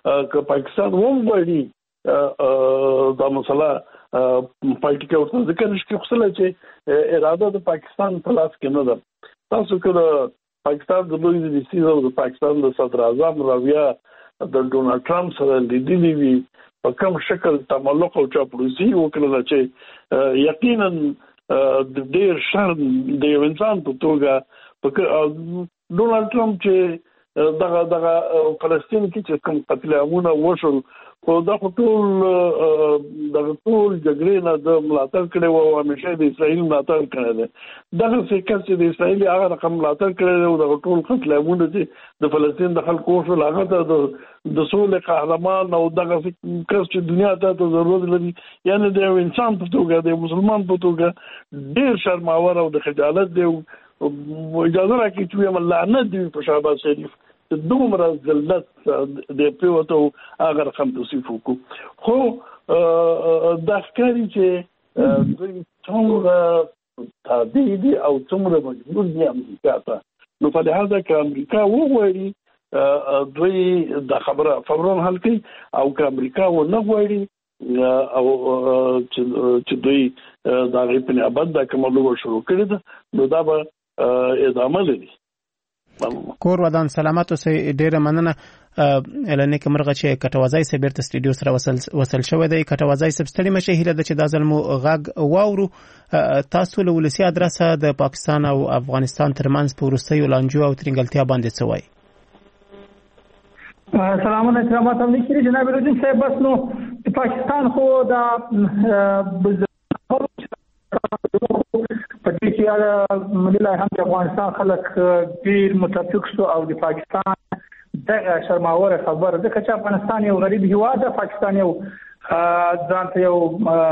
که پاکستان هم غواړي دا مسله پارټي کې ورته ذکر نشي خپل چې اراده د پاکستان په لاس کې نه ده. تاسو کله پاکستان د لوی د سیزو د پاکستان د صدر اعظم راویا د ډونالد ټرمپ سره لیدلې وي په کوم شکل تملق او چاپلوسي وکړل چې یقینا د ډیر شرم د یو انسان په توګه ډونالد ټرمپ چې دغه فلسطین کې چې کوم قتل عامونه وشول خو دا ټول جګړې نه د ملاتړ کړي او همیشه د اسرائیل ملاتړ کړي دي. دغه څه چې د اسرائیل هغه رقم ملاتړ کړي او د ټول قتل عامونه چې د فلسطین د خلکو وشول هغه د سولې قهرمان او دغه کس چې دنیا ته ضرورت لري یعنی د انسان په توګه د مسلمان په توګه ډیر شرماور او د خجالت دی. اجازه راکړئ چې وایم لعنت دی په شهباز شریف دومره ذلت د پیوتو هغه رقم توصیف وکړو. خو دا ښکاري چې دوی څومره تابع دي او څومره مجبور دي امریکا ته. نو په لحاظه کې امریکا وغواړي دوی د خبره فورا حل کوي او که امریکا ونه غواړي او چې دوی د هغې په نیابت دا کومه لوبه شروع کړې ده نو دا به ادامه لري. کور ودان سلامت اوسئ. ډیره مننه. اعلان کوم مرغه چې کټوازای سبیر ته سټډیو سره وصل شوی دی. کټوازای سب ستړي مشه هیله د چې د ظلمو غږ واورو. تاسو له ولسی ادرسه د پاکستان او افغانستان ترمنځ په وروستیو لانجو او ترنګلتیا باندې څه وایي؟ سلامونه احترامات هم نشي جناب رجن صاحب. بس نو پاکستان خو دا په دې کې ملي هم د افغانستان خلک ډیر متفق شو او د پاکستان دغه شرماور خبره ده چې افغانستان یو غریب هیواد ده. پاکستان یو ځان ته یو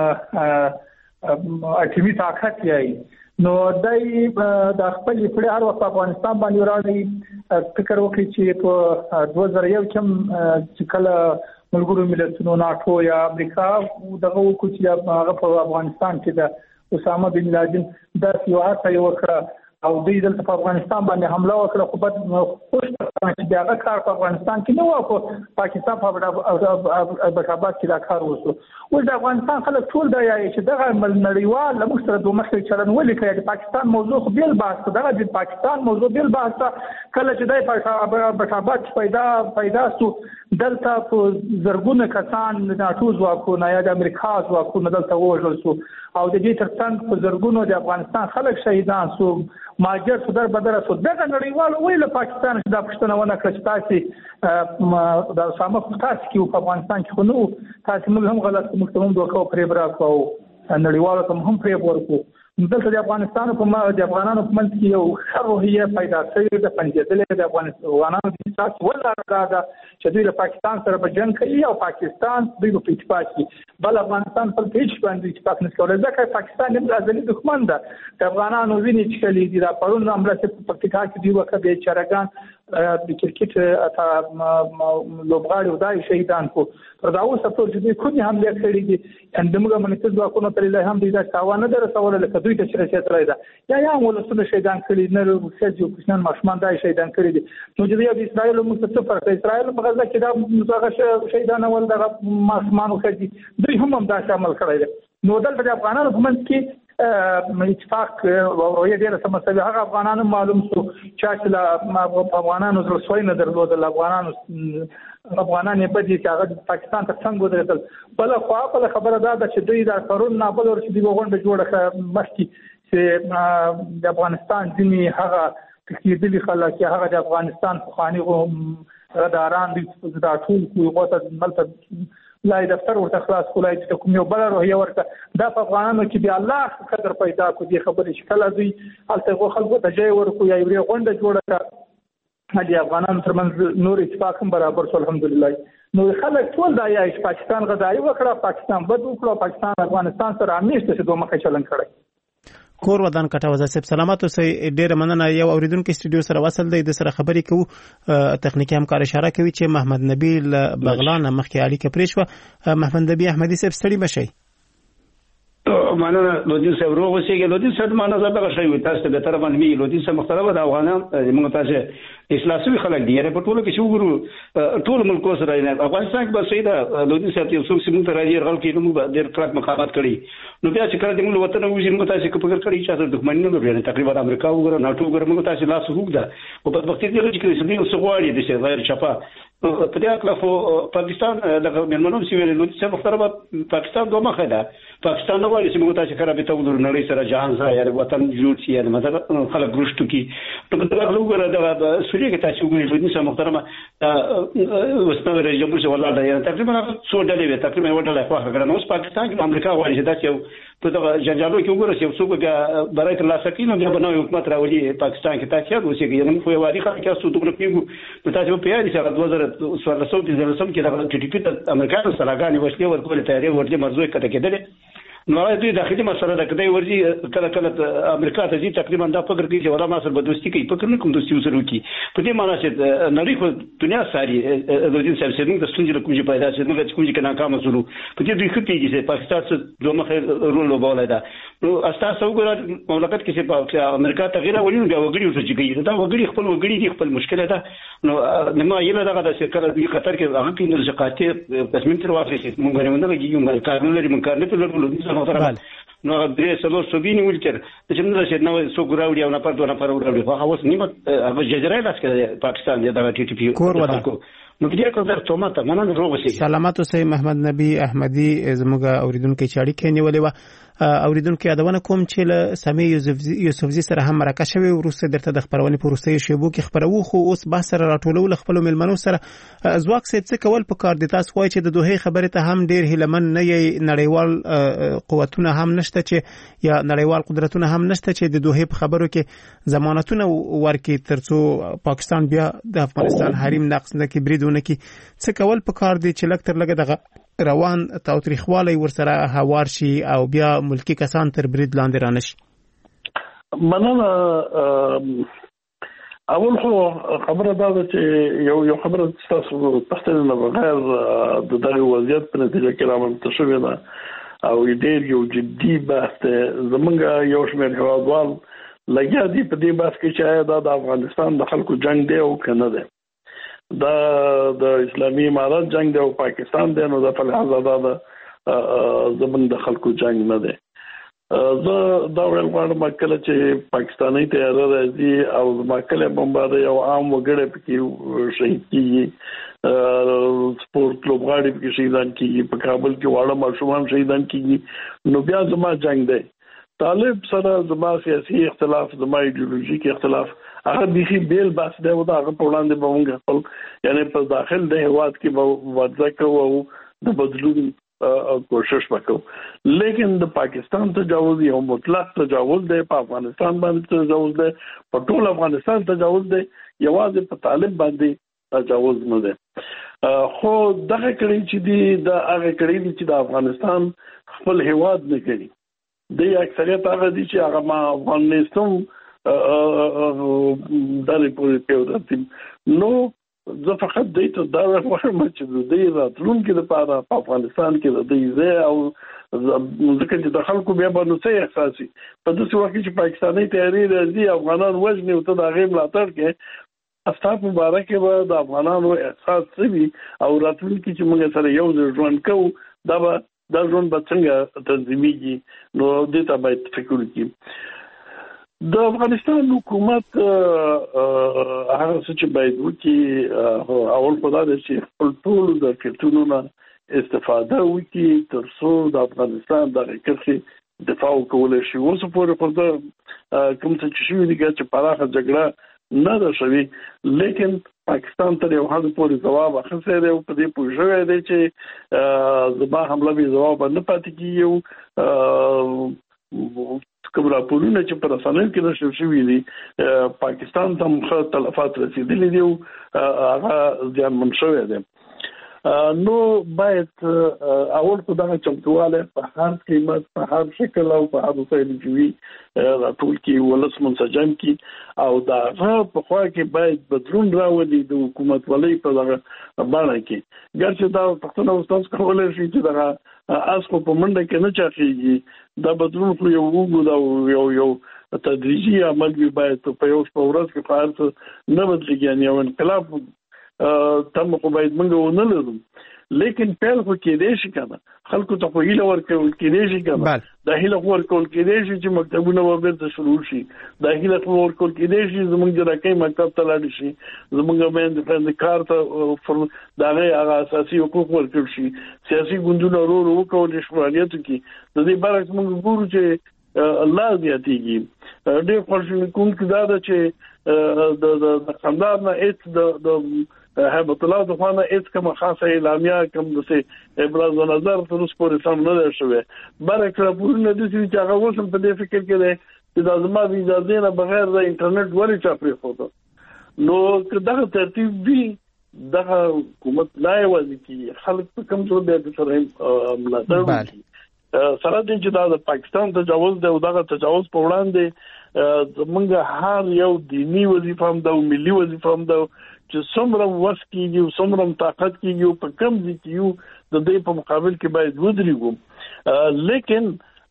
اټومي طاقت یې نو دای د خپل پړ هر وخت افغانستان باندې راځي فکر وکړي چې په 2001 کې چې کله ملګرو ملتونو ناتو یا امریکا دغه وکړي چې هغه په افغانستان کې د اسامه بن لادن د سیاست یو وکړه او دوی دلته په افغانستان باندې حمله وکړه. خو په خوش چې هغه کار په افغانستان کې نه و، پاکستان په بشابات کې دا کار وشو. اوس د افغانستان خلک ټول دا یایي چې دغه نړیوال له موږ سره دوه مخې چلن ولې کوي. د پاکستان موضوع خو بیل بحث ده، د پاکستان موضوع بیل بحث ده. کله چې د بشابات پیدا شو دلته په زرګونه کسان د ناتو ځواکونه یا د امریکا ځواکونه دلته وژل شو او د دې ترڅنګ په زرګونو د افغانستان خلک شهیدان شو، ماجر صدر بدر شو. دغه نړیوال ویل پاکستان چې دا پښتنه ونه کړ چې تاسو د اسامه تاسو کې په افغانستان کې خو نو تاسو موږ هم غلط موږ هم دوکه پرې برا کوو نړیوالو ته هم پرې ورکو. دلته د افغانستان په د افغانانو په منځ کې یو شروعیه پیدا شوې ده، پنځېدلې د افغانانو د اساس ولا راځه چې دوی له پاکستان سره په جنگ کوي او پاکستان دوی په اتفاق کې بل افغانستان په هیڅ باندې اتفاق نه کوي. ځکه پاکستان د ازلي دښمن ده. د افغانانو ویني چې کلی دي را پرون امر چې په پکتیکا کې دی وکړه به چرګان د کرکټ اته لوبغاړي ودای شهیدان کو پر دا اوس په دې خو نه هم لیکلي دي اندمغه منځ ځواکونو تر له هم د تاوان نه درسول لکه دوی ته شرکت راځي یا ولسونه شهیدان کړي نه روسي کوشنان ماشمان دای شهیدان کړي دي. نو د اسرائیل مستفر اسرائیل په غزه کې دا مزغه شهیدان ول د ماشمانو کړي دوی هم دا شامل کړي دي. نو دلته د افغانانو په منځ کې اتفاق او یې ډېر سمسوي هغه افغانانو معلوم شو چې لا افغانانو زړسوي نه درلودل. افغانان په دې چې هغه پاکستان ته څنګه ودرېدل. بل خو خبره ده چې دوی دا قانون نه بل ورشي دی غونډه جوړه مخکې چې د افغانستان ځینې هغه تکیدلي خلک هغه د افغانستان خواني غداران دي دا ټول کوی غوته ملته لای دفتر ورته خلاص کولای چې کوم یو بل روحیه ورته دا په افغانانو کې دی الله قدر پیدا کو دي خبرې شکل دوی الته خلکو ته ځای ورکو یا یو غونډه جوړه کړه د افغانانو ترمنځ نور اتفاق هم برابر شو الحمدلله. نو خلک ټول دا یې پاکستان غداري وکړه، پاکستان بد وکړه، پاکستان افغانستان سره همیشه چې دوه مخه چلن کړی. کور ودان کټوازه صاحب سلامت اوسئ. ډیره مننه. یو اوریدونکو سټډیو سره وصل دی د سره خبرې کوو. تخنیکی همکار اشاره کوي چې محمد نبیل بغلان مخکې اړیکه پرې شوه. محمد نبی احمدي صاحب ستړي مشئ. مننه لودین صاحب روغ اوسېږي. لودین صاحب معنا زه دغه شی وي تاسو ته به طرف باندې لودین صاحب مختلفه د افغانان موږ تاسو اسلامي خلک دي یعنی په ټولو کې چې وګورو ټول ملک سره نه افغانستان کې به سیده لودین صاحب یو څوک سیمه ته راځي غل کې موږ ډېر کلک مخالفت کړی نو بیا چې کله د موږ وطن وځي موږ تاسو کې فکر کړی چې تاسو دښمنی نه لري تقریبا امریکا وګورو ناتو وګورو موږ تاسو لاس هوګ ده او په وخت کې چې سړي اوس غواړي د څه غیر چپا په دې اړه خو پاکستان د ملمنو سیمه لودین صاحب مختلفه پاکستان دوه مخه ده پاکستان نو وایي چې موږ تاسو کړه به ته ولر نړۍ سره جهان سره یعنی وطن جوړ شي یعنی مثلا خلک ګرشتو کی نو په دغه وګوره د سوري کې تاسو وګورئ لودین صاحب محترمه وسنه رئیس جمهور څه ولاړ دی تقریبا څو ډلې وي تقریبا یو ډله خو هغه نو پاکستان کې امریکا وایي چې دا چې په دغه جنجالو کې وګورئ چې څوک برای تر لاسه کینو بیا بنوي حکومت راولي پاکستان کې تاسو اوسېږي یعنی خو یواري خلک تاسو دغه پیګو تاسو په یاد چې 2014 کې د ټي ټي پی د امریکا سره غاڼې وشلې ورکول تیاری ورته مرزوي کته کېدل نو دوی داخلي مسله ده کله ورځي کله کله امریکا ته ځي تقریبا دا فکر کوي چې ولا ما سره به دوستي کوي فکر نه کوم دوستي وسره کوي په دې معنی چې نړۍ خو دنیا ساري د دې سره څنګه د ستونزې کوم چې پیدا شي نو کوم چې ناکام شول په دې دوی خپلېږي چې پاکستان څخه دوه مخه رول لوبولای دا نو اساسا وګورئ مملکت کې چې امریکا تغیر ولینو بیا وګړي ورته کوي دا وګړي خپل وګړي دي خپل مشکله ده نو نو یله دغه د شکل د خطر کې هغه کې نو ځکه تصمیم تر واخلي چې موږ غواړو نه کیږي قانون لري موږ کار نه کوو نو درې سلو سوبینی ولتر چې موږ چې نو سو ګراوډي او نه پر دوه نفر وراوړي خو اوس نیمه هغه جزیره لاس کې پاکستان دغه ټي ټي پی کور ودا نو په دې کې در توماته مننه روغ شي. سلامات اوسئ محمد نبی احمدی زموږ اوریدونکو چې اړیکې نیولې و اوریدونکو یادونه کوم چې له سمي یوسفزي سره هم مرکه شوی ورسته درته د خبرونې پروسې شیبو کې خبرو خو اوس با سره راټولول خپل ملمنو سره ځواک څه کول په کار دي تاسو وایي چې د دوه خبره ته هم ډیر هلمن نه یې نړیوال قوتونه هم نشته چې یا نړیوال قدرتونه هم نشته چې د دوه په خبرو کې ضمانتونه ورکي ترڅو پاکستان بیا د افغانستان حریم نقص نه کې بریدونه کې څه کول په کار دي چې لکه تر لګه دغه روان تاوتریخوالی ورسره هوار شي او بیا ملکی کسان تر برید لاندې رانشي. مننه. اول خو خبره دا ده چې یو خبره تاسو پښتنه نه بغیر د دغه وضعیت په نتیجه کې رامنځته شوې ده او ډېر یو جدي بحث زمونږ یو شمېر هیوادوال لګیا دي په دې بحث کې چې دا د افغانستان د خلکو جنگ دی او کنه دی دا د اسلامي امارات جنگ دی او پاکستان دی نو د فلحاظ دا زمون د خلکو جنگ نه دی. زه دا ویل غواړم کله چې پاکستاني تیاره راځي او مکله بمباري او عام وګړي پکې شهید کیږي سپورت لوبغاړي پکې شهیدان کیږي په کابل کې واړه ماشومان شهیدان کیږي نو بیا زما جنگ دی. طالب سره زما سیاسي اختلاف زما ایدئولوژیک اختلاف هغه بيخي بیل بحث دی او دا هغه په وړاندې به موږ خپل یعنی په داخل د هیواد کې به وضع کوو او د بدلون کوشش وکړو لیکن د پاکستان تجاوز یو مطلق تجاوز دی په افغانستان باندې تجاوز دی په ټول افغانستان تجاوز دی یوازې په طالب باندې تجاوز نه دی. خو دغه کړي چې دی د هغه کړي چې د افغانستان خپل هیواد نه کوي د اکثریت هغه دي چې هغه ما افغانستان دالې پورې پیوړتیم نو زه فقط دې ته دا وایم چې د دې راتلونکو لپاره په افغانستان کې د دې ځای او ځکه چې د خلکو بیا باندې څه احساسي په داسې وخت کې چې پاکستاني تیاری راځي افغانان وژني او ته د هغې ملاتړ کې استاد مبارک به د افغانانو احساس سوي او راتلونکو کې چې موږ سره یو ځای ژوند کوو دا ژوند به څنګه تنظیمېږي نو دې ته باید فکر وکړو. د افغانستان حکومت هغه څه چې باید وکړي اول خو دا ده چې خپل ټول ظرفیتونو نه استفاده وکړي تر څو د افغانستان د کرښې دفاع وکولی شي. اوس پورې خو دا کوم څه چې شوي دي چې پراخه جګړه نه ده شوې لیکن پاکستان تر یو حد پورې ځواب اخیستی دی او په دې پوه شوی دی چې زما حمله بې ځوابه نه پاتې کېږي. کوم راپورونه چې په رسنیو کې نشر شوي دي پاکستان ته مخه تلفات رسیدلي دي او هغه زیانمن شوی دی. نو باید اول خو دغه چمتواله په هر قیمت په هر شکل او په هر وسایل کې راټول کې ولس منسجم کې او دا په خوا کې باید بدلون راولي د حکومت ولې په دغه باندې کې ګرځي دا پښتنو استاد کولای شي چې دغه اسکو په منډه کې نه چاخيږي دا بدلون خو یو وګړو یو تدریجي عمل به باید په یو ورځ کې فعال نه بدلېږي یعنی یو انقلاب تم خو باید موږ ونه لرو لیکن پیل خو کې دی شي کنه خلکو ته خو هیله ورکول کې دی شي کنه دا هیله ورکول کې دی شي چې مکتبونه ورته شروع شي دا هیله ورکول کې دی شي زموږ د راکې مکتب ته لاړ شي زموږ د کار ته دا هغه اساسي حقوق ورکړ شي سیاسي ګوندونه ورو وکول شي فعالیت کوي د دې برعکس موږ ګورو چې الله زیاتېږي ډېر خوشاله کوم کې دا چې د خندار نه هیڅ د هیبت الله د خوانه هیڅ کوم خاصه اعلامیه کوم د ابراز نظر تر اوسه پورې سم نه ده شوی برعکس راپورونه د دې چې هغه وسم په دې فکر کې ده چې د ازما د اجازه نه بغیر د انټرنیټ ولې چاپی خوته نو دغه ترتیب دی دغه حکومت لا یوازې کی خلک په کوم څه به سره ملاتړ وکړي سره د چې د پاکستان تجاوز د دغه تجاوز په وړاندې زمونږ هر یو دینی وظیفه هم ده او ملي وظیفه هم ده چې څومره وس کیږي څومره طاقت کیږي په کم ځای کې د دې په مقابل کې باید ودرېږو لیکن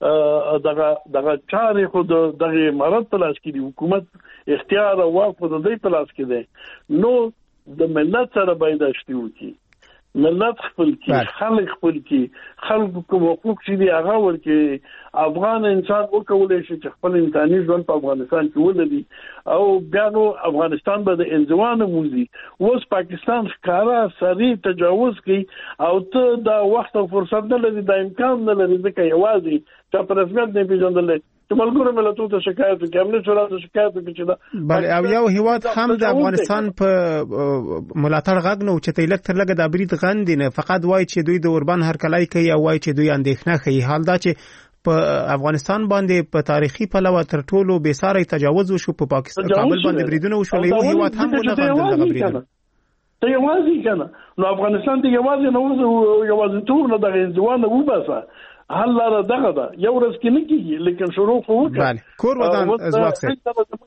دغه چارې خو دغه امارت په لاس کې دی حکومت اختیار او واک په دې په لاس کې دی نو د ملت سره باید اشتي وکړي ملت خپل کی خلک خپل کی خلک کوم حقوق چې دی هغه ورکي افغان انسان وکولای شي چې خپل انساني ژوند په افغانستان کې ولري او بیا نو افغانستان به د انزوان موزي اوس پاکستان ښکارا سری تجاوز کوي او ته دا وخت او فرصت نه لري د امکان نه لري ځکه یوازې چې په رسمیت نه پیژندل چې ملګرو ملتونو ته شکایت وکړي امنیت شورا ته شکایت وکړي چې دا بل او یو هیواد هم د افغانستان په ملاتړ غږ نو چې تلک تر لګ د برید غندې نه فقط وایي چې دوی د اوربان هرکلای کوي او وایي چې دوی اندېښنه کوي حال دا چې په افغانستان باندې په تاریخي پلوه تر ټولو بې ساري تجاوز وشو په پاکستان کابل باندې بریدونه وشول یو هیواد هم نه غندل غبرید ته یوازې کنه نو افغانستان ته یوازې نو یوازې ټول نه د انځوان وباسه حل لاره دغه ده یو ورځ کې نه کیږي لیکن شروع خو وکړه بله کور ودان ازواق سره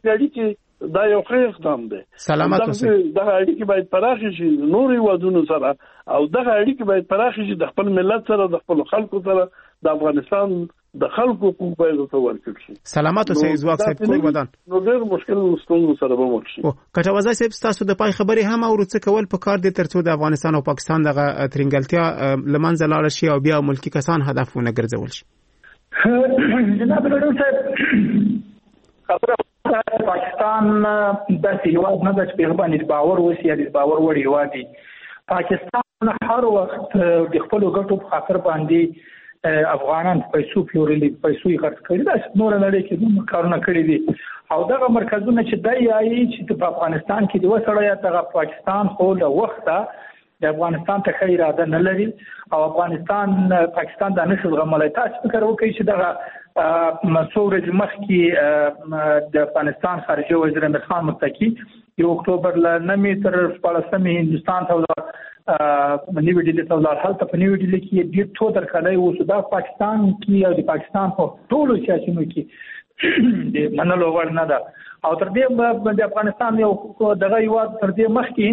دا یو ښه اقدام دی سلامت اوسئ دغه اړیکې باید پراخې شي نورې هیوادونو سره او دغه اړیکې باید پراخې شي د خپل ملت سره د خپل خلکو سره د افغانستان د خلکو حقوق باید ورکړل شي سلامت اوسئ ازواق صاحب کور ودان نو ډېر مشکل ستونزو سره به مخ شي کټوازی صاحب تاسو د پای خبرې هم او څه کول په کار دي ترڅو د افغانستان او پاکستان دغه ترنګلتیا لمنځه لاړ شي او بیا ملکی کسان هدفونه ګرځول شي جناب رئیس صاحب خبره پاکستان د هیواد نه د پیغمبرانو باور وسی د باور وړ هیواد دی پاکستان هر وخت د خپل ګټو په خاطر باندې افغانان پیسو پیورلي پیسو یې خرڅ کړي دا نور نه لري چې موږ کارونه کړی دي او دغه مرکزونه چې دای ای چې په افغانستان کې د وسړیا دغه پاکستان خو له وخته د افغانستان ته خیر اده نه لري او پاکستان د نشل غملای تاسو فکر وکړئ چې دغه مسعود مخکي د افغانستان خارجه وزیر امیر خان متکی یو اکتوبر ل 9 تر 14 هندستان ته نیو ډیلی ته ولر هلته په نیو ډیلی کې ډیر څو درکړای وو چې د پاکستان کې او د پاکستان په ټولو سیاسيونو کې د منلو وړ نه ده او تر دې د افغانستان یو دغه یو تر دې مخکې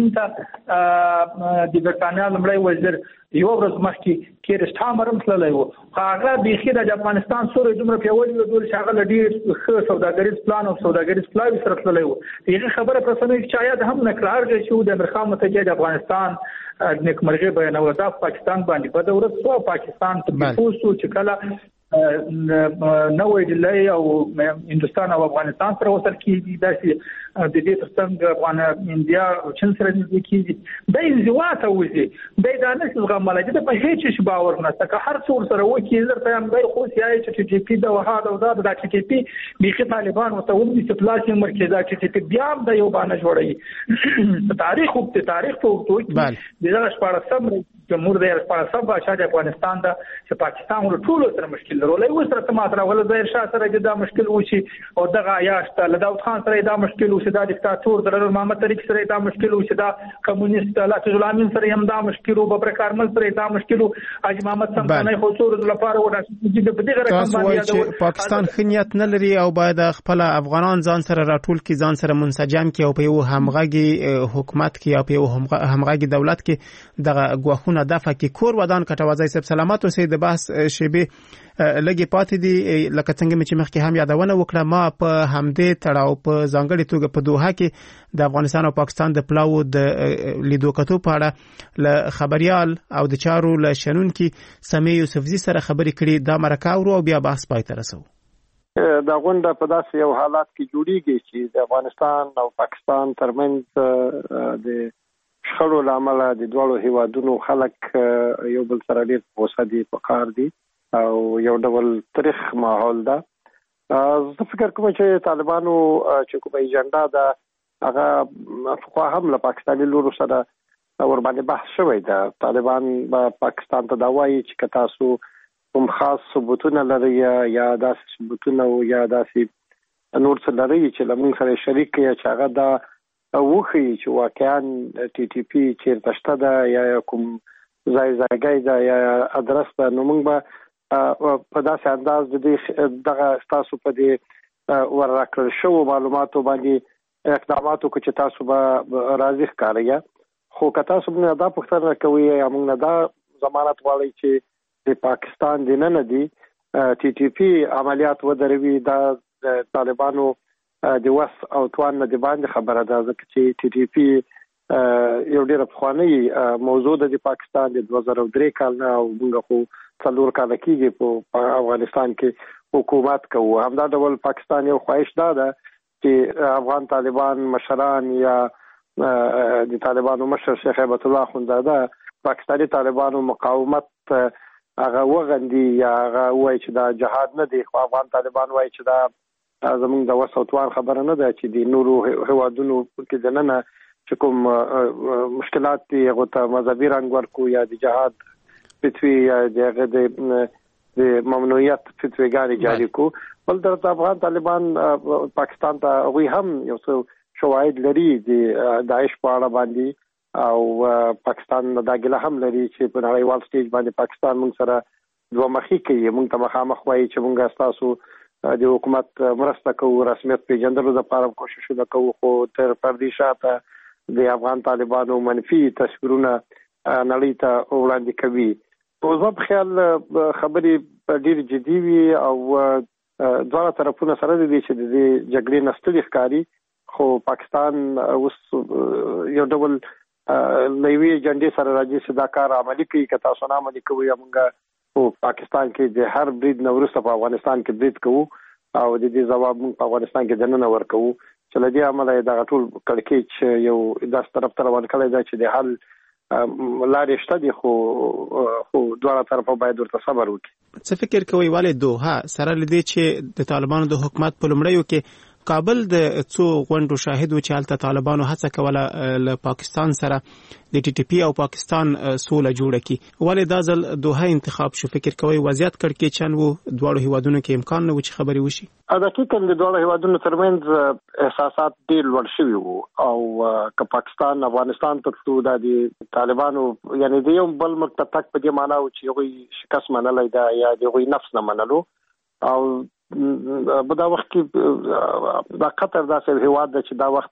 انت د برتانیا لمړی وزیر یو ورځ مخکې کې رښتامرم تللی وو هغه د خیره د افغانستان سوري دومره پیوړی و ډول شاغل ډیر ښه سوداګریز پلان او سوداګریز پلاوی سره تللی وو دغه خبره پر سمې چې شاید هم نکرار شي د برخه متجه د افغانستان نیکمرغي بیانول دا پاکستان باندې په دورت سو پاکستان ته پوسو چې کله نوې ډیلی او هندستان او افغانستان سره وصل کیږي داسې د دې ترڅنګ افغان انډیا او چین سره نږدې کیږي د انزواته وځي د دانش غملای د په هیڅ شي باور نه تک هر څور سره وکی درته هم غیر خو سیاي چې ټي پی د وهاد او د ټي پی بيخي طالبان او ته ودی سپلاسي مرکزه چې ټي بیا د یو باندې جوړي تاریخ او تاریخ په وګړو دغه شپږم جمهور د افغانستان بادشاہ د افغانستان د چې پاکستان له ټولو سره مشکل لري او سره تماثله ول ظاهر شاه سره دا مشکل وشي او دغه عیاشت له داود خان سره دا مشکل وشي دا دیکتاتور د محمد طریق سره دا مشکل وشي دا کمونیست الله غلامین سره هم دا مشکل او ببر کارمل سره دا مشکل اج محمد سمسانه خصوص لپاره ودا چې د دغه رقم باندې پاکستان خنیت نه لري او باید خپل افغانان ځان سره راټول کی ځان سره منسجم کی او په یو همغږي حکومت کی او په یو همغږي دولت کې دغه غوښنه نه دفع کی کور ودان کټوازی صاحب سلامات اوسئ د بحث شیبه لګي پاتې دي لکه څنګه چې مخکې هم یادونه وکړه ما په همدې تړاو په ځانګړي توګه په دوحه کې د افغانستان او پاکستان د پلاو د لیدو کتو په اړه ل خبريال او د چارو ل شنونکي سمي یوسفزي سره خبرې کړي دا مرکه او بیا بحث پای ته رسو. دا غونډه په داسې یو حالات کې جوړیږي چې د افغانستان او پاکستان ترمنځ د شخړو لامل د دوه هیوادونو خلک یو بل سره ډیر غوسه دي په کار دي او یو ډول تاریخ ماحول ده. زه فکر کوم چې طالبانو چې کومه ایجنډا ده هغه خو هم له پاکستاني لورو سره ور باندې بحث شوی ده. طالبان به پاکستان ته دا وایي چې تاسو کوم خاص ثبوتونه لري یا داسې ثبوتونه او یا داسې نور څه لري چې لمون سره شریک یا چې هغه دا وخی چې واقعا ټي ټي پی چیرته شته ده یا کوم ځای ده یا ادرس ده نو موږ به په داسې انداز دغه تاسو په دې ورکړل شو معلوماتو باندې اقداماتو کې چې تاسو به راضي ښکارئ. خو که تاسو موږ دا پوښتنه کوي یا موږ دا ضمانت غواړئ چې د پاکستان د نن دي ټي ټي پی عملیات ودروي دا طالبانو د وس او توان نه دی باندې خبره ده ځکه چې ټي ټي پی یو ډېر افغاني موضوع د پاکستان د 2003 کال نه او موږ خو څلور کال کېږي په افغانستان کې حکومت کوو. همدا ډول پاکستان یو خواهش ده چې افغان طالبان مشران یا د طالبانو مشر شیخ هیبت الله اخوندزاده پاکستاني طالبانو مقاومت هغه وغندي یا هغه وایي چې دا جهاد نه دی خو افغان طالبان وایي چې دا زمونږ د وسوتوان خبره نه ده چې د نورو هوادونو کې دننه چې کوم مشکلات دي هغه ته مذهبي رنګ ورکو یا د جهاد فتوی یا د ممنوعیت فتویګانې جاری کو. بل درته افغان طالبان پاکستان ته وی هم یو څه شواهد لري د داعش په اړه باندې او پاکستان دا ګله هم لري چې په نړیوال سټیج باندې پاکستان موږ سره دوه مخې کوي. موږ ته مخامخ وایي چې موږ تاسو د حکومت مرسته کوو رسمیت پیژندلو لپاره کوششونه کوو خو تر پردي شاته د افغان طالبانو منفي تصویرونه نړۍ ته وړاندې کوي. په ځواب خیال خبرې ډېر جدي وي او دواړه طرفونه سره دي چې د جګړې نستړي ښکاري خو پاکستان اوس یو ډول لوی جنډې سره راځي چې دا کار عملي کوي که تاسو نه عملي کوئ موږ په پاکستان کې د هر برید نه وروسته په افغانستان کې برید کوو او د دې ځواب موږ په افغانستان کې دننه ورکوو چې له دې امله دغه ټول کړکېچ یو داس طرف ته روان کړی دی چې د حل لارې شته دي خو دواړه طرفه باید ورته صبر وکړي. څه فکر کوئ والي دوحه سره لدې چې د طالبانو د حکومت په لومړیو کې کابل د څو غونډو شاهد و چې هلته طالبانو هڅه کوله له پاکستان سره د ټي ټي پی او پاکستان سوله جوړه کړي ولې دا ځل دوحه انتخاب شو؟ فکر کوئ وضعیت کړکېچن و دواړو هیوادونو کې امکان نه و چې خبرې وشي؟ دقیقاً د دواړو هیوادونو ترمنځ احساسات ډېر لوړ شوي وو او که پاکستان افغانستان ته تلو دا د طالبانو یعنې د یو بل ملک ته تګ په دې معنا و چې هغوی شکست منلی ده یا د هغوی نفس نه منلو او په دا وخت کې دا قطر داسې هیواد ده چې دا وخت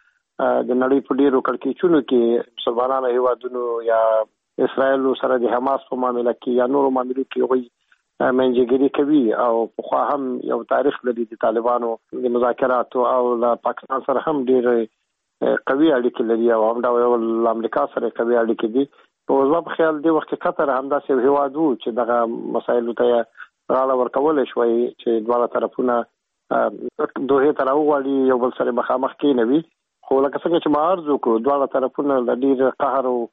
د نړۍ په ډیرو کړکېچونو کې مسلمانانو هیوادونو یا اسرائیل سره د حماس په معاملې کې یا نورو معاملو کې وایي منځګړي کوي او خو هم یو تاریخ لري د طالبانو د مذاکراتو او له پاکستان سره هم ډیر قوي اړیکې لري او هم د امریکا سره قوي اړیکې دي. په ځواب خیال دی وخت قطر هم داسې هیواد وو چې دغه مسایلو ته راړه ورکول شوی چې دواړه طرفونه دوه ته راوړي یو بل سره مخامخ کېنوي خو لکه څنګه چې ما عرض وکړو دواړه طرفونه د ډیر قهر او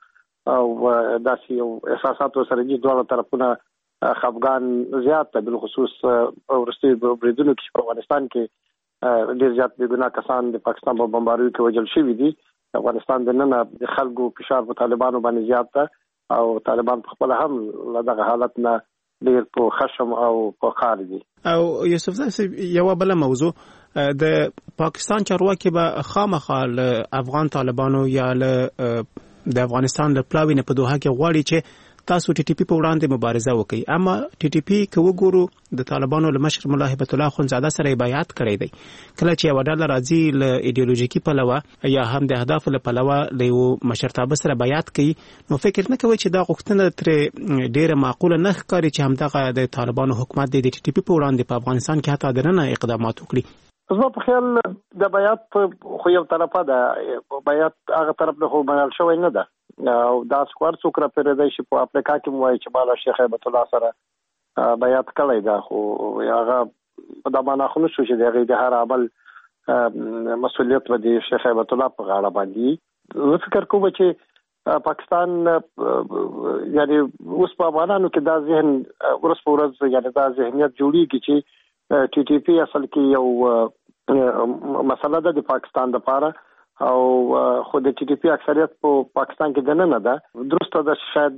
داسې یو احساساتو سره دي دواړه طرفونه خفګان زیات ته بل خصوص ورستي بریدونو کې په افغانستان کې ډیر زیات بې ګناه کسان د پاکستان په بمباریو کې وژل شوي دي. افغانستان د نن د خلکو فشار په طالبانو باندې زیات ده او طالبان په خپل هم دغه حالت نه ډیر په خشم او په خار دي. او یوسف زاسی یو بل موضوع د پاکستان چارواکي به خامخا افغان طالبانو یا د افغانستان د پلاوی نه په دوحه کې غواړي چې تاسو ټي ټي پی په وړاندې مبارزه وکړي، اما ټي ټي پی که وګورو د طالبانو له مشر ملا هبت الله خونزاده سره بیعت کړی دی. کله چې یو ډله راځي له ایډیولوژیکي پلوه یا هم د اهدافو له پلوه له یو مشرتابه سره بیعت کوي، نو فکر نه کوي چې دا غوښتنه تر ډیره معقوله نه ښکاري چې همدغه د طالبانو حکومت د ټي ټي پی په وړاندې په افغانستان کې حتی درنه اقدامات وکړي؟ زما په خیال د بیعت خو یو طرفه ده، بیعت هغه طرف له خو منل شوی نه ده او دا سکوار څوک را پیرېدای شي په افریقا کې مو وایي چې بالا شیخ هیبت الله سره بیعت کړی ده، خو هغه په دا معنا خو نشو چې د هغې د هر عمل مسؤلیت به د شیخ هیبت الله په غاړه باندې. زه فکر کوم چې پاکستان یعنی اوس په افغانانو کې دا ذهن ورځ په ورځ یعنی دا ذهنیت جوړیږي چې ټي ټي پی اصل کې یو مسله ده د پاکستان لپاره او خو د ټي ټي پی اکثریت په پاکستان کې دنه نه ده. درسته ده شاید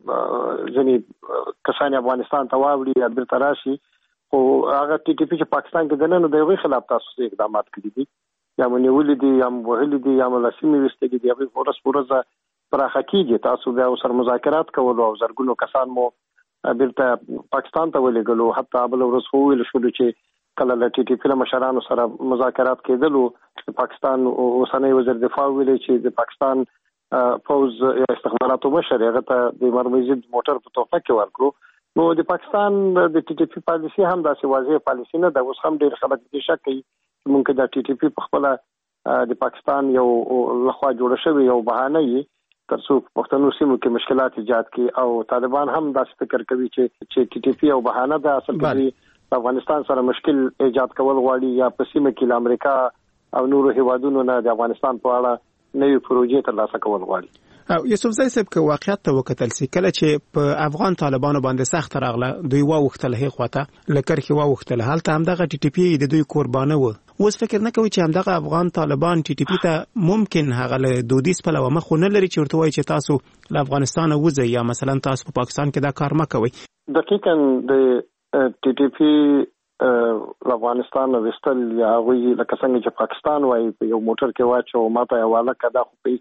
ځینې کسان افغانستان ته واوړي یا بیرته راشي، خو هغه ټي ټي پی چې پاکستان کې دنه نه د هغوی خلاف تاسو اقدامات کړي دي، یا مو نیولي دي یا مو وهلي دي یا مو له سیمې ویستلي دي، هغوی ورځ په ورځ پراخه کېږي. تاسو بیا ورسره مذاکرات کولو او زرګونو کسان مو بیرته پاکستان ته ولېږلو، حتی بله ورځ خو وویل شولو چې کله له ټي ټي پی له مشرانو سره مذاکرات کېدلو، پاکستان اوسنی وزیر دفاع ویلي چې د پاکستان پوز یا استخباراتو مشر هغه ته د مرمزید موټر په تحفه کې ورکړو. نو د پاکستان د ټي ټي پی پالیسي هم داسې واضح پالیسي نه ده. اوس هم ډېر خلک دې شک کوي چې ممکن د ټي ټي پی په خپله د پاکستان یو لخوا جوړه شوې یو بهانه وي تر څو پښتنو سیمو کې مشکلات ایجاد کړي، او طالبان هم داسې فکر کوي چې ټي ټي پی یو بهانه ده، اصل کې افغانستان سره مشکل ایجاد کول غواړي یا په سیمه کې له امریکا او نورو هیوادونو نه د افغانستان په اړه نوې پروژې ترلاسه کول غواړي. او یوسفزی صاحب که واقعیت ته وکتل سي، کله چې په افغان طالبانو باندې سخت راغله، دوی واوښتل هغې خواته له کرښې واوښتل، هلته همدغه ټي ټي پی د دوی قربانه و. اوس فکر نه کوي چې همدغه افغان طالبان ټي ټي پی ته ممکن هغه له دودیز پلوه مخ ونه لري چې ورته وایي چې تاسو له افغانستانه وځئ یا مثلا تاسو په پاکستان کې دا کار مه کوئ؟ دقیقاً د ټي ټي پی افغانستان وستل یا هغوی لکه څنګه چې پاکستان وایي په یو موټر کې واچو ماته یو هلکه دا خو په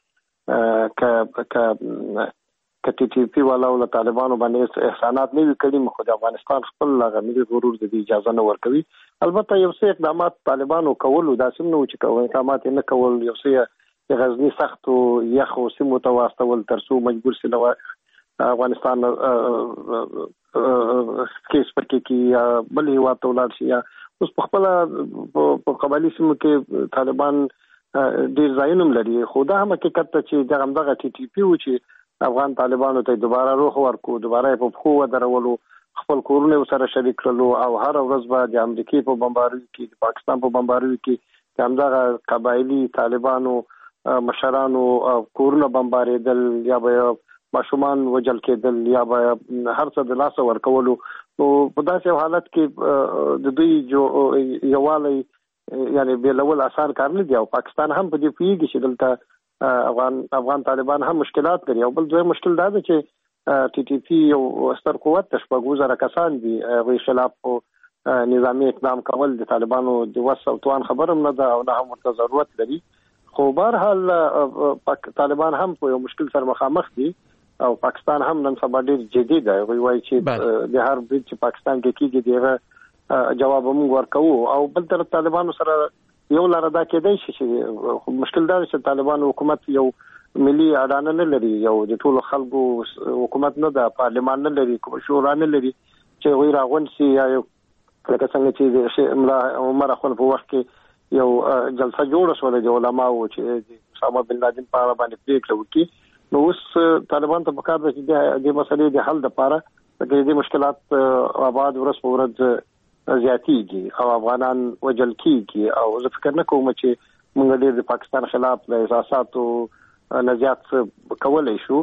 هېڅ که ټي ټي پی والا او له طالبانو باندې احسانات نه وي کړي، خو د افغانستان خپل هغه ملي غرور د دې اجازه نه ورکوي. البته یو څه اقدامات طالبانو کولو، داسې نه و چې اقدامات یې نه کول، یو څه د غزني سختو یخو سیمو ته واستول تر څو مجبور سي افغانستان کیس پکې کې بل هیواد ته ولاړ شي. یا اوس په خپله په قبایلي سیمو کې طالبان ډېر ځایونه هم لري، خو دا هم حقیقت ته چې همدغه ټي ټي پی و چې افغان طالبانو ته دوباره روح ورکو، دوباره یې په پښو ودرولو، خپل کورونه ورسره شریک کړلو او هر ورځ به د امریکې په بمباریو کې، د پاکستان په بمباریو کې د همدغه قبایلي طالبانو مشرانو کورونه بمبارېدل یا به ماشومان وجل کېدل یا به هر څه د لاسه ورکولو. نو په داسې یو حالت کې د دوی یووالی یعنی بیلول آسان کار نه دی، او پاکستان هم په دې پوهېږي چې دلته افغان طالبان هم مشکلات لري. او بل دویم مشکل دا ده چې ټي ټي پی یو ستر قوت د 2,000 کسان دي، هغوی خلاف نظامي اقدام کول د طالبانو د وس او توان خبر هم نه ده او نه هم ورته ضرورت لري. خو بهرحال طالبان هم په یو مشکل سره مخامخ دي او پاکستان هم نن سبا ډېر جدي ده. هغوی وایي چې د هر برید چې پاکستان کې کېږي د هغه جواب موږ ورکوو. او بل طرف طالبانو سره یو لاره دا کېدای شي چې مشکل دا چې طالبانو حکومت یو ملي اډانه نه لري، یو د ټولو خلکو حکومت نه ده، پارلمان نه لري، کوم شورا نه لري چې هغوی راغونډ شي یا یو لکه څنګه چې ملا عمر اخوند په وخت کې یو جلسه جوړه شوله د علماو چې د اسامه بن لادن په اړه باندې پرېکړه وکړي. نو اوس طالبان ته پکار ده چې د مسلې د حل لپاره د دې مشکلات آباد ورځ په ورځ زیاتېږي او افغانان وجل کېږي. او زه فکر نه کوم چې موږ ډېر د پاکستان خلاف د احساساتو نه زیات کولی شو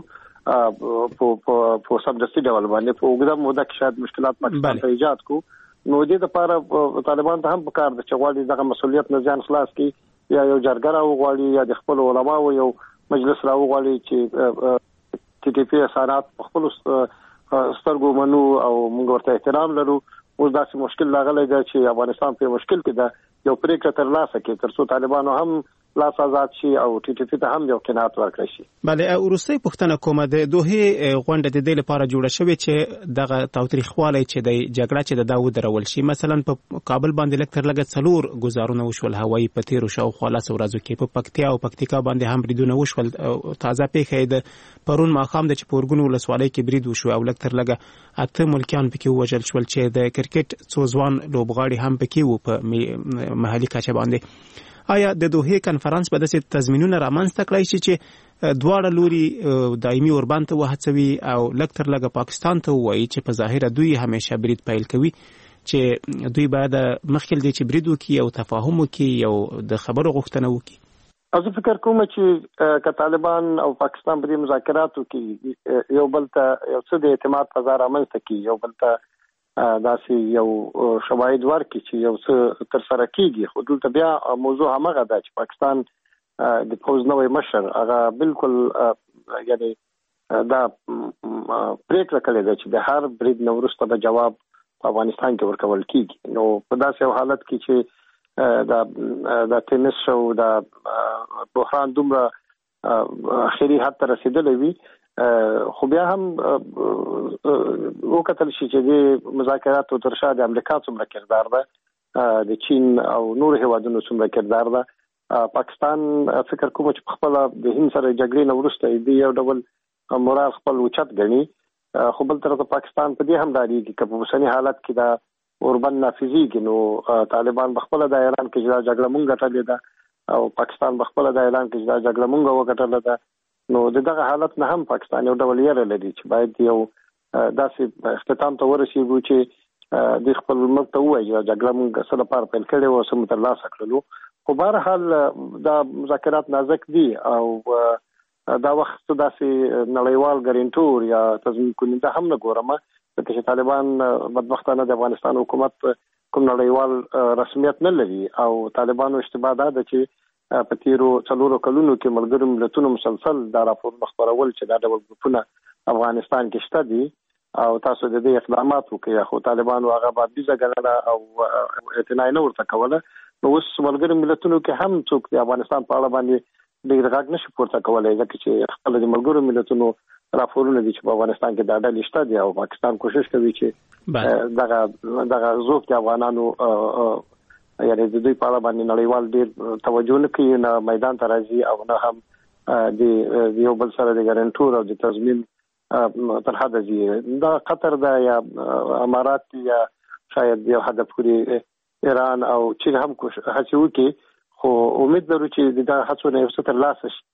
په سمدستي ډول باندې په اوږده موده کې شاید مشکلات پاکستان ته ایجاد کو. نو دې لپاره طالبان ته هم پکار ده چې غواړي دغه مسؤلیت نه ځان خلاص کړي، یا یو جرګه راوغواړي یا د خپلو علماو یو مجلس راوغواړي چې ټي ټي پی اثرات په خپلو سترګو منو او موږ ورته احترام لرو. اوس داسې مشکل راغلی دی چې افغانستان په مشکل کې ده، یو پرېکړه ترلاسه کړي تر څو طالبانو هم لاس آزاد شي او ټي ټي پی ته هم یو قناعت ورکړي شي. بله ورسته پښتنه کومه د دوه غونډه د دې لپاره جوړه شوې چې دغه تاوتریخوالی چې د جګړه چې د داوود درول شي. مثلا په کابل باندې لکتر لګت څلور گزارونه وشول هوایي په تیرو شاوخوا 10 ورځو کې، په پکتیا او پکتیکا باندې هم بریدونه وشول. تازه پیښه د پرون ماښام د چپورګونو ولسوالۍ کې برید وشو او لکتر لګه 8 ملکیان پکې وژل شول چې د کرکټ څو ځوان لوبغاړي هم پکې وو په محلي کچه باندې. آیا د دوه کانفرنس په داسې تضمینونه رامنځته کړای شي چې دواړه لوري دایمي اوربند ته وهڅوي او لکتر لګه پاکستان ته وایي چې په ظاهره دوی همیشه برید پیل کوي چې دوی باید مخکې دی چې برید وکړي او تفاهم وکړي او د خبرو غوښتنه وکړي. زه فکر کوم چې که طالبان او پاکستان په دې مذاکراتو کې یو بل ته یو څه د اعتماد فضا رامنځته کړي، یو بل ته داسې یو شواهد ورکړي چې یو څه تر سره کیږي. خو دلته بیا موضوع همغه ده چې پاکستان د پوز نوې مشر هغه بالکل یعنی دا پریکړه کړې ده چې د هر برید نه وروسته به جواب په افغانستان کې ورکول کیږي. نو په داسې یو حالت کې چې د ټینس شو د بحران دومره اخري حد ته رسیدلی وي، خو بیا هم وکتل شي چې د مذاکراتو تر شا د امریکا څومره کردار ده، د چین او نور هیوادونو څومره کردار ده. پاکستان فکر کوم چې خپل د هند سره جګړې نه وروسته د یو ډول مورال خپل اوچت ګڼي، خو بل طرف پاکستان په دې هم ډاډېږي چې په اوسني حالت کې د اوربند نافذیږي نو طالبان بخپله دا اعلان کوي چې دا جګړه مونږ ګټلې ده او پاکستان بخپله دا اعلان کوي چې دا جګړه مونږ وګټله ده. نو دغه حالت نه هم پاکستان یو ډول یې لري چې باید یو داسې اختتام ته ورسیږو چې د خپل ملک ته وایي چې جګړه موږ څه لپاره پیل کړې وه څه مو ترلاسه کړلو. خو بهرحال دا مذاکرات نازک دي او دا وخت داسې نړیوال ګارنټور یا تضمین کننده هم نه ګورم، ځکه چې طالبان بدبختانه د افغانستان حکومت کوم نړیوال رسمیت نه لري او طالبانو اشتباه ده چې په تیرو 4 کلونو کې ملګرو ملتونو مسلسل دا راپورونه خپرول چې دا ډول ګروپونه افغانستان کې شته دي او تاسو د دې اقدامات وکړئ، خو طالبانو هغه بابیزه ګڼله او اعتنا نه ورته کوله. نو اوس ملګرو ملتونو کې هم څوک د افغانستان په اړه باندې ډېر غږ نشي پورته کولی، ځکه چې خپل د ملګرو ملتونو راپورونه دي چې په افغانستان کې دا ډلې شته دي او پاکستان کوشش کوي چې دغه ذوق د افغانانو یعنی د دوی په اړه باندې نړیوال ډېر توجه نه کوي، نه میدان ته راځي او نه هم د یو بل سره د ګارنټور او د تضمین تر حده ځي. دا قطر ده یا امارات یا شاید یو حد پورې ایران او چین هم هڅې وکړي، خو امید لرو چې دا هڅو نه یو څه ترلاسه شي.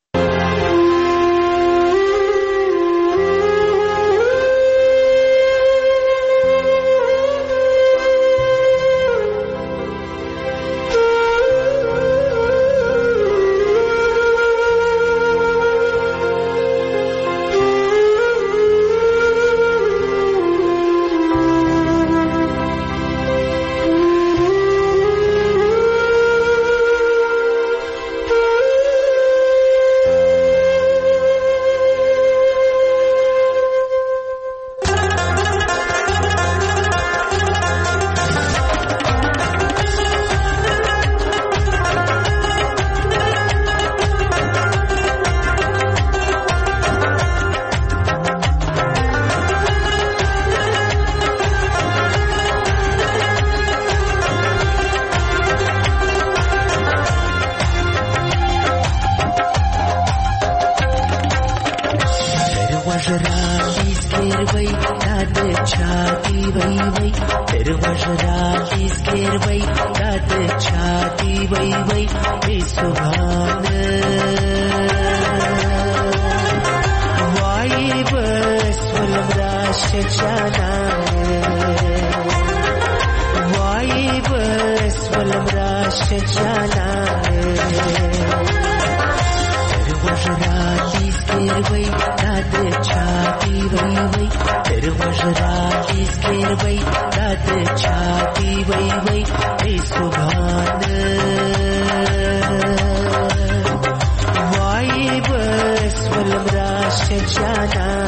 Jana